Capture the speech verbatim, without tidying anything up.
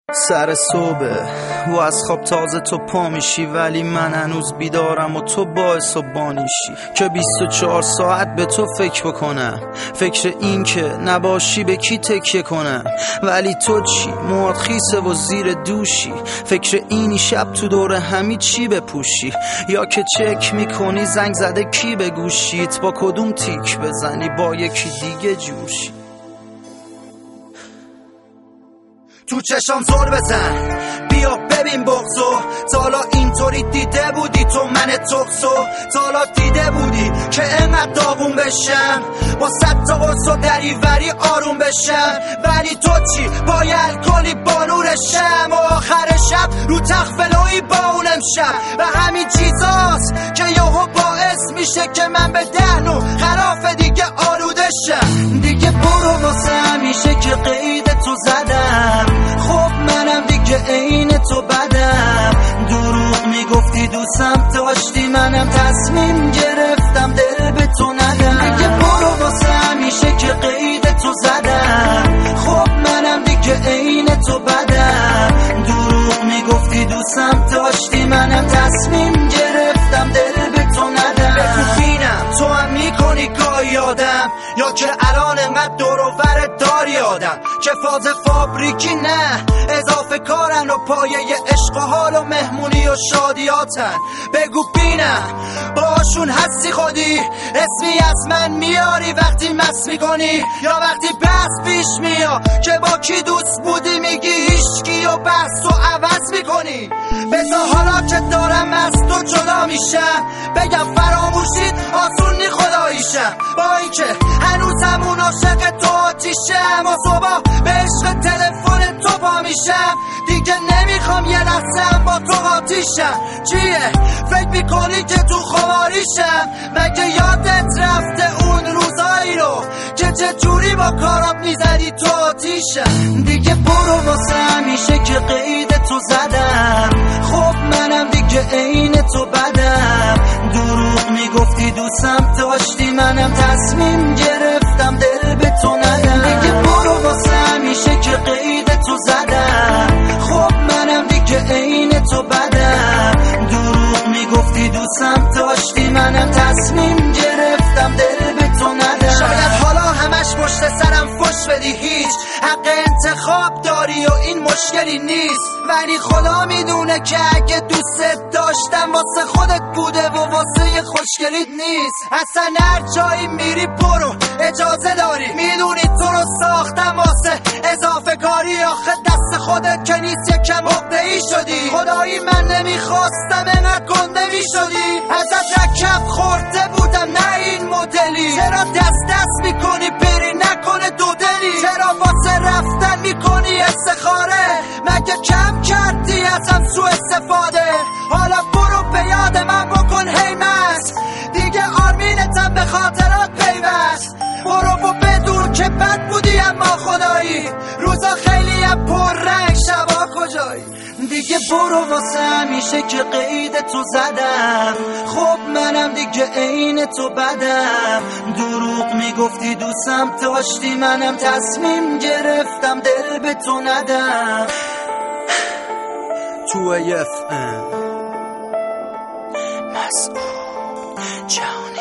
سر صبح و از خواب تازه تو پا میشی، ولی من هنوز بیدارم و تو باعث و بانیشی که بیست و چهار ساعت به تو فکر بکنم، فکر این که نباشی به کی تکیه کنم. ولی تو چی؟ موات خیسه و زیر دوشی، فکر اینی شب تو دور همی چی بپوشی، یا که چک میکنی زنگ زده کی به گوشیت، با کدوم تیک بزنی با یکی دیگه جوشی. تو چشام زور بزن بیا ببین بغضو، تا حالا اینطوری دیده بودی تو من تقصو؟ تا حالا دیده بودی که انقدر داغون بشم با صد تا قرص و دریوری آروم بشم؟ ولی تو چی؟ با الکلی با نورشم و آخر شب رو تخت فلوی با اون امشب و همین چیزاست که یهو باعث میشه که من به دهنو خراف دیگه آلوده شم. دیگه برو واسه همیشه که قید تو زدم، خب منم دیگه عین تو بدم. دروغ میگفتی دوستم داشتی، منم تصمیم گرفتم دل به تو ندم. دیگه برو واسه همیشه که قید تو زدم، خب منم دیگه عین تو بدم. دروغ میگفتی دوستم داشتی، منم تصمیم گرفتم دل به تو ندم. ببینم تو هم میکنی گاهی یادم، یا که الان انقدر دور و ور داری آدم که فاز فابریکی نه اضافه کارن و پایه عشق و حال و مهمونی و شادیاتن. بگو بینم باشون هستی خودی، اسمی از من میاری وقتی مست میکنی، یا وقتی بحث پیش میاد که با کی دوست بودی میگی هیچکی و بحث و عوض میکنی. بذار حالا که دارم از تو جدا میشم بگم فراموشید آسون نی خداییشم، با این که هنوز همون عاشق تو آتیشم و صبح به عشق تلفن تو پا میشم. دیگه نمیخوام یه لحظه با تو آتیشم. چیه؟ فکر میکنی که تو خواریشم؟ مگه یادت رفته اون روزایی رو که چجوری با کارات میزدی تو آتیشم؟ دیگه برو واسه همیشه که قید تو زدم، خب منم دیگه عین تو بدم. دروغ میگفتی دوستم داشتی، منم تصمیم گرفتم دل به تو ندم. دیگه برو واسه همیشه که قید تو زدم، خب منم دیگه عین تو بدم. دروغ میگفتی دوستم داشتی، منم تصمیم گرفتم دل به تو ندم. شاید حالا همش پشت سرم فش بدی، هیچ حق انتخاب داری و این مشکلی نیست، ولی خدا میدونه که اگه دوست داشتم واسه خودت بوده و واسه خوشگلیت نیست. اصلا هر جایی میری برو اجازه داری، میدونی تو رو ساختم واسه اضافه کاری، آخه دست خودت که نیست یکم عقده‌ای شدی. خدایی من نمیخواستم انقدر گنده میشدی، ازت رکب خورده بودم نه این مدلی. چرا دست دست میکنی بری نکنه دو دلی؟ چرا واسه رفتن میکنی استخاره؟ مگه کم کردی ازم سو استفاده؟ حالا برو به یاد من بکن هی مست، دیگه آرمینتم به خاطرات پیوست. برو و بدون که بد بودی اما خدایی روزا خیلی هم پر رنگ شبا کجایی. دیگه برو واسه همیشه که قید تو زدم، خب منم دیگه عین تو بدم. دروغ میگفتی دوستم داشتی، منم تصمیم گرفتم دل به تو ندم. تو اف ام مسعود جان